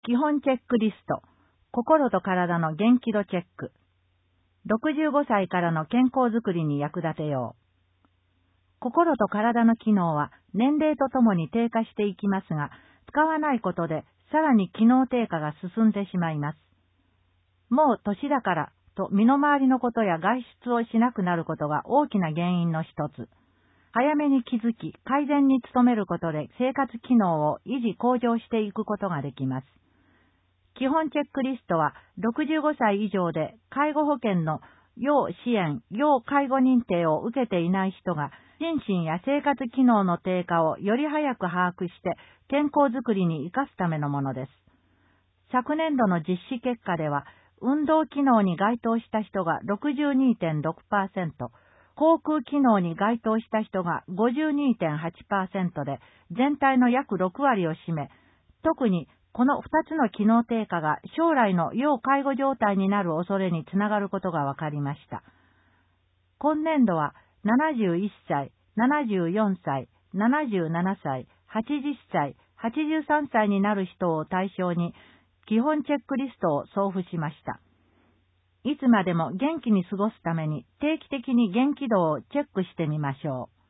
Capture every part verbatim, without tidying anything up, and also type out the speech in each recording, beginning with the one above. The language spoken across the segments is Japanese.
基本チェックリスト、心と体の元気度チェック。ろくじゅうごさいからの健康づくりに役立てよう。心と体の機能は年齢とともに低下していきますが、使わないことでさらに機能低下が進んでしまいます。もう年だからと身の回りのことや外出をしなくなることが大きな原因の一つ。早めに気づき、改善に努めることで生活機能を維持向上していくことができます。基本チェックリストはろくじゅうごさい以上で介護保険の要支援、要介護認定を受けていない人が心身や生活機能の低下をより早く把握して健康づくりに生かすためのものです。昨年度の実施結果では、運動機能に該当した人が ろくじゅうにてんろくパーセント、口腔機能に該当した人が ごじゅうにてんはちパーセント で全体の約ろくわりを占め、特にこのふたつの機能低下が将来の要介護状態になる恐れにつながることが分かりました。今年度はななじゅういっさい、ななじゅうよんさい、ななじゅうななさい、はちじゅっさい、はちじゅうさんさいになる人を対象に基本チェックリストを送付しました。いつまでも元気に過ごすために定期的に元気度をチェックしてみましょう。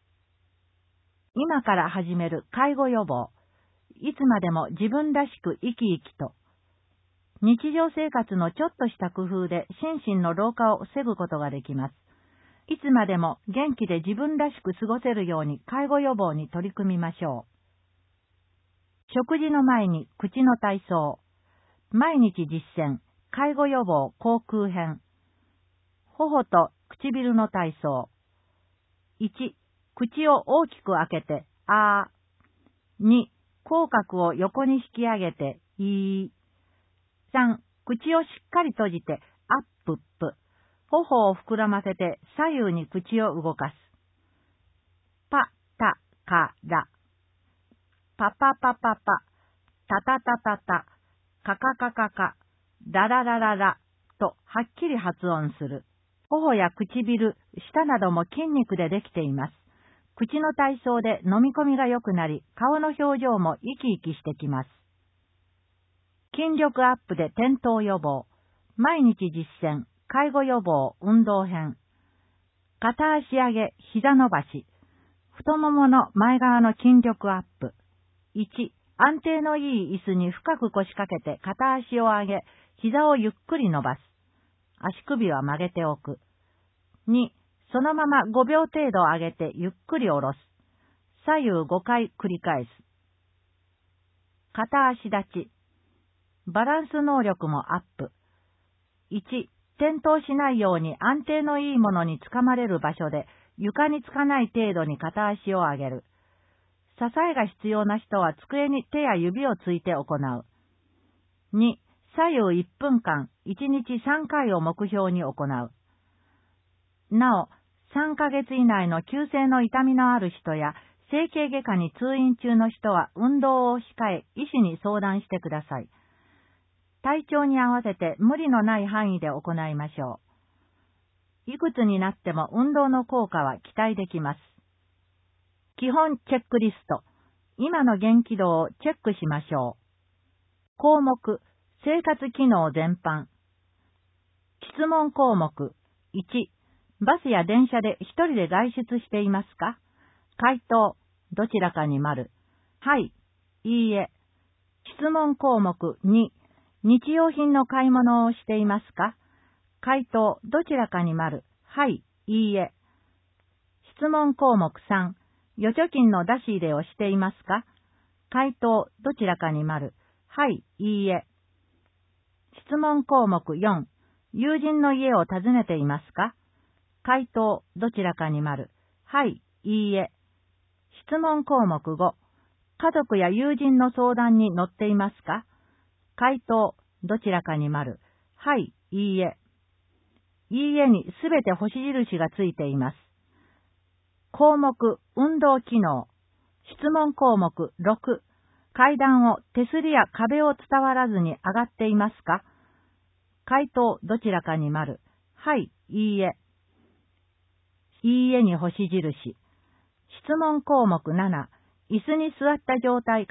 今から始める介護予防。いつまでも自分らしく生き生きと。日常生活のちょっとした工夫で心身の老化を防ぐことができます。いつまでも元気で自分らしく過ごせるように介護予防に取り組みましょう。食事の前に口の体操。毎日実践、介護予防口腔編。頬と唇の体操。いち、口を大きく開けて、あー。に、口角を横に引き上げて、いー。さん、口をしっかり閉じて、アップップ。頬を膨らませて左右に口を動かす。パ、タ、カ、ラ。パパパパパ。タタタタタ。カカカカカ。ラララララ。とはっきり発音する。頬や唇、舌なども筋肉でできています。口の体操で飲み込みが良くなり、顔の表情も生き生きしてきます。筋力アップで転倒予防。毎日実践。介護予防運動編。片足上げ、膝伸ばし。太ももの前側の筋力アップ。いち、安定のいい椅子に深く腰掛けて片足を上げ、膝をゆっくり伸ばす。足首は曲げておく。に、そのままごびょう程度上げてゆっくり下ろす。左右ごかい繰り返す。片足立ち。バランス能力もアップ。いち、転倒しないように安定のいいものにつかまれる場所で床につかない程度に片足を上げる。支えが必要な人は机に手や指をついて行う。に、左右いっぷんかん、いちにちさんかいを目標に行う。なお、さんかげつ以内の急性の痛みのある人や整形外科に通院中の人は運動を控え、医師に相談してください。体調に合わせて無理のない範囲で行いましょう。いくつになっても運動の効果は期待できます。基本チェックリスト。今の元気度をチェックしましょう。項目、生活機能全般。質問項目。いち、バスや電車で一人で外出していますか？回答、どちらかに丸。はい、いいえ。質問項目に、日用品の買い物をしていますか？回答、どちらかに丸。はい、いいえ。質問項目さん、預貯金の出し入れをしていますか？回答、どちらかに丸。はい、いいえ。質問項目よん、友人の家を訪ねていますか？回答、どちらかに丸。はい、いいえ。質問項目ご、家族や友人の相談に乗っていますか？回答、どちらかに丸。はい、いいえ。いいえにすべて星印がついています。項目、運動機能。質問項目ろく、階段を手すりや壁を伝わらずに上がっていますか？回答、どちらかに丸。はい、いいえ。いいえに星印。質問項目なな、椅子に座った状態から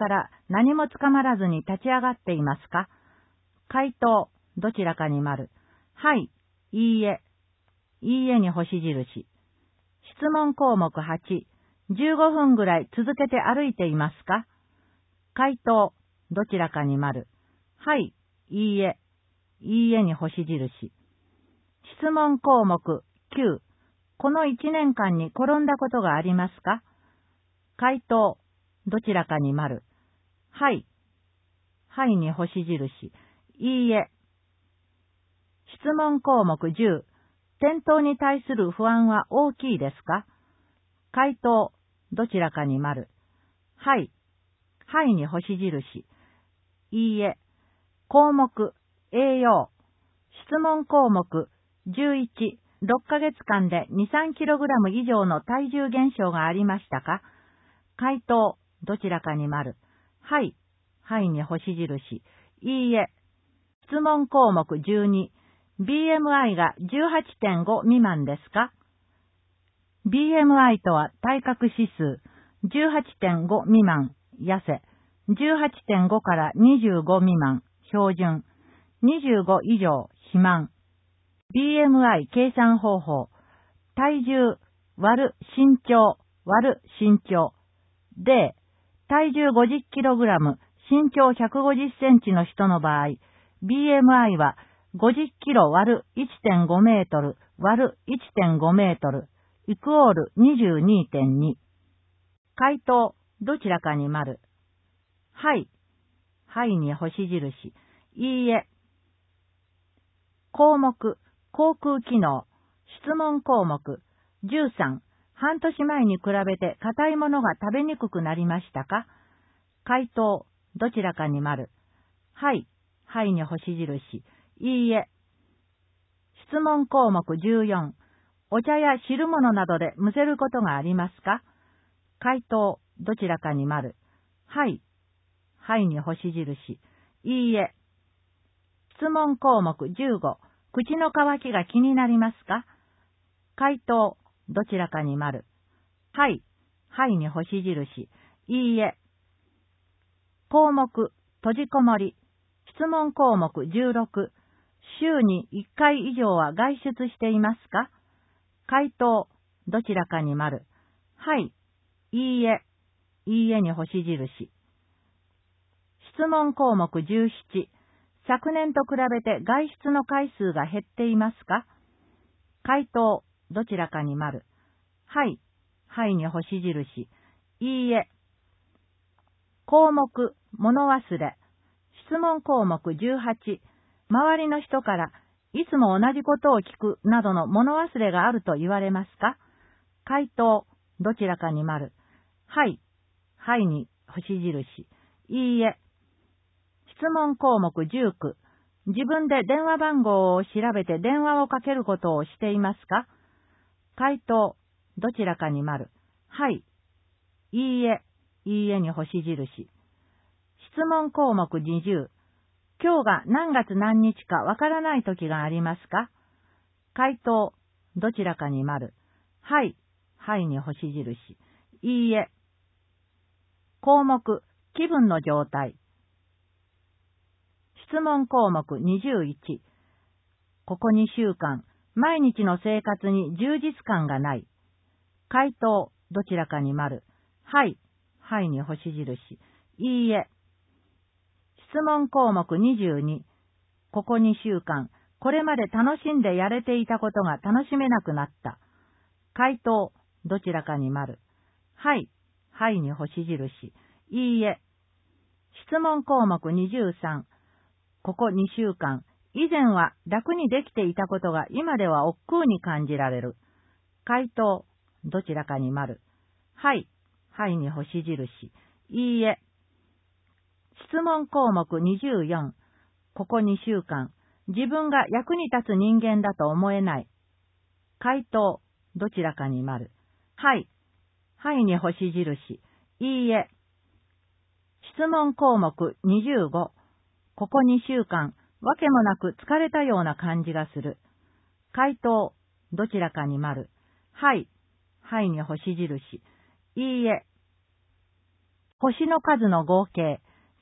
何もつかまらずに立ち上がっていますか？回答、どちらかに丸。はい、いいえ、いいえに星印。質問項目はち、じゅうごふんぐらい続けて歩いていますか？回答、どちらかに丸。はい、いいえ、いいえに星印。質問項目きゅう、このいちねんかんに転んだことがありますか？回答、どちらかに丸。はい、はいに星印。いいえ。質問項目じゅう、転倒に対する不安は大きいですか？回答、どちらかに丸。はい、はいに星印。いいえ。項目、栄養。質問項目じゅういち、ろっかげつかんでに、さんキログラム以上の体重減少がありましたか？回答、どちらかに丸。はい、はいに星印。いいえ。質問項目じゅうに、ビーエムアイ が じゅうはちてんご 未満ですか？ ビーエムアイ とは体格指数、じゅうはちてんご 未満、痩せ、じゅうはちてんごからにじゅうご未満、標準、にじゅうご以上、肥満。ビーエムアイ 計算方法、体重割る身長割る身長で、体重 ごじゅっキログラム、身長ひゃくごじゅっセンチの人の場合、ビーエムアイ はごじゅっキロ割る いってんご メートル割る いってんご メートルイクオール にじゅうにてんに。回答、どちらかに丸。はい。はいに星印。いいえ。項目、航空機能。質問項目。じゅうさん、半年前に比べて硬いものが食べにくくなりましたか？回答、どちらかに丸。はい。はいに星印。いいえ。質問項目じゅうよん、お茶や汁物などでむせることがありますか？回答、どちらかに丸。はい。はいに星印。いいえ。質問項目じゅうご、口の渇きが気になりますか？回答、どちらかに丸。はい。はいに星印。いいえ。項目、閉じこもり。質問項目じゅうろく、週にいっかい以上は外出していますか？回答、どちらかに丸。はい。いいえ。いいえに星印。質問項目じゅうなな、昨年と比べて外出の回数が減っていますか？回答、どちらかに丸。はい。はいに星印。いいえ。項目、物忘れ。質問項目じゅうはち、周りの人からいつも同じことを聞くなどの物忘れがあると言われますか？回答、どちらかに丸。はい。はいに星印。いいえ。質問項目じゅうきゅう、自分で電話番号を調べて電話をかけることをしていますか？回答、どちらかに丸。はい。いいえ。いいえに星印。質問項目にじゅう、今日が何月何日かわからない時がありますか？回答、どちらかに丸。はい。はいに星印。いいえ。項目、気分の状態。質問項目にじゅういち、ここにしゅうかん、毎日の生活に充実感がない。回答、どちらかに丸。はい。はいに星印。いいえ。質問項目にじゅうに、ここにしゅうかん、これまで楽しんでやれていたことが楽しめなくなった。回答、どちらかに丸。はい。はいに星印。いいえ。質問項目にじゅうさん、ここにしゅうかん、以前は楽にできていたことが今では億劫に感じられる。回答、どちらかに丸。はい。はいに星印。いいえ。質問項目にじゅうよん、ここにしゅうかん、自分が役に立つ人間だと思えない。回答、どちらかに丸。はい。はいに星印。いいえ。質問項目にじゅうご、ここにしゅうかん、わけもなく疲れたような感じがする。回答、どちらかに丸。はい。はいに星印。いいえ。星の数の合計。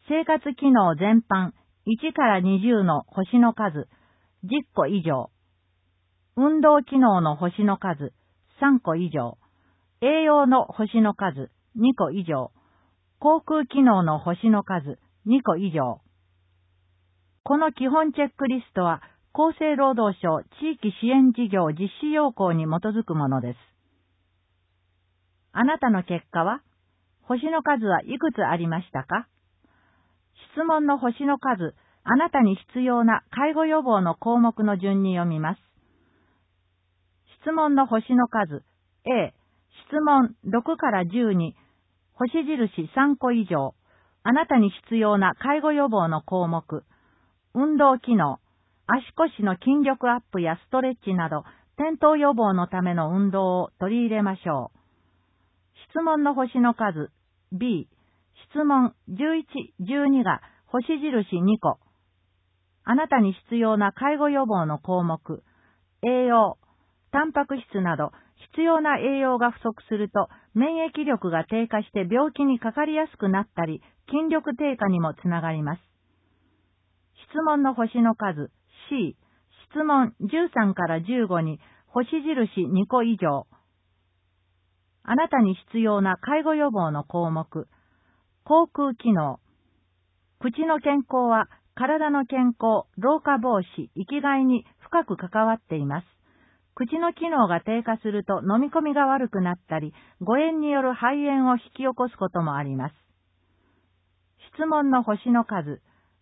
生活機能全般いちからにじゅうの星の数じゅっこ以上。運動機能の星の数さんこ以上。栄養の星の数にこ以上。航空機能の星の数にこ以上。この基本チェックリストは厚生労働省地域支援事業実施要項に基づくものです。あなたの結果は？星の数はいくつありましたか？質問の星の数、あなたに必要な介護予防の項目の順に読みます。質問の星の数 A、質問ろくからじゅうに、星印さんこ以上、あなたに必要な介護予防の項目、運動機能、足腰の筋力アップやストレッチなど、転倒予防のための運動を取り入れましょう。質問の星の数 B、質問じゅういち、じゅうにが星印にこ。あなたに必要な介護予防の項目、栄養、タンパク質など必要な栄養が不足すると免疫力が低下して病気にかかりやすくなったり、筋力低下にもつながります。質問の星の数 C、質問じゅうさんからじゅうごに星印にこ以上。あなたに必要な介護予防の項目、口腔機能。口の健康は体の健康、老化防止、生きがいに深く関わっています。口の機能が低下すると飲み込みが悪くなったり、誤嚥による肺炎を引き起こすこともあります。質問の星の数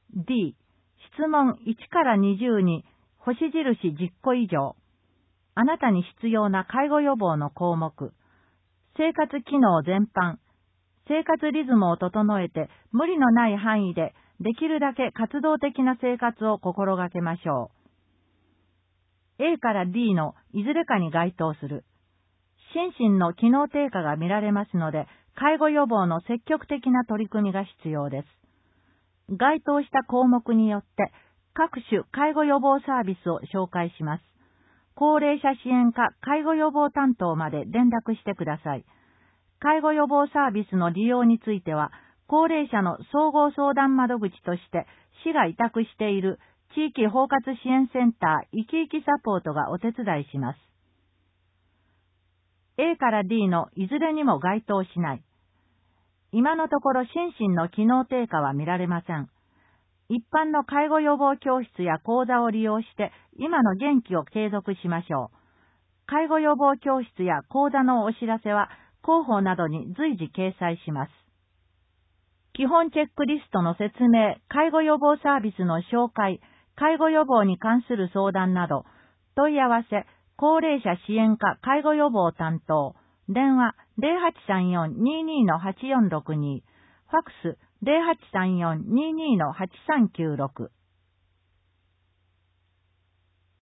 D、質問いちからにじゅうに、星印じゅっこ以上。あなたに必要な介護予防の項目、生活機能全般、生活リズムを整えて無理のない範囲でできるだけ活動的な生活を心がけましょう。A から D のいずれかに該当する。心身の機能低下が見られますので、介護予防の積極的な取り組みが必要です。該当した項目によって各種介護予防サービスを紹介します。高齢者支援課介護予防担当まで連絡してください。介護予防サービスの利用については、高齢者の総合相談窓口として市が委託している地域包括支援センターいきいきサポートがお手伝いします。A から D のいずれにも該当しない。今のところ心身の機能低下は見られません。一般の介護予防教室や講座を利用して今の元気を継続しましょう。介護予防教室や講座のお知らせは広報などに随時掲載します。基本チェックリストの説明、介護予防サービスの紹介、介護予防に関する相談など、問い合わせ、高齢者支援課介護予防担当、電話 ゼロはちさんよん にーにー はちよんろくに、ファックス ゼロはちさんよん にーにー はちさんきゅうろく。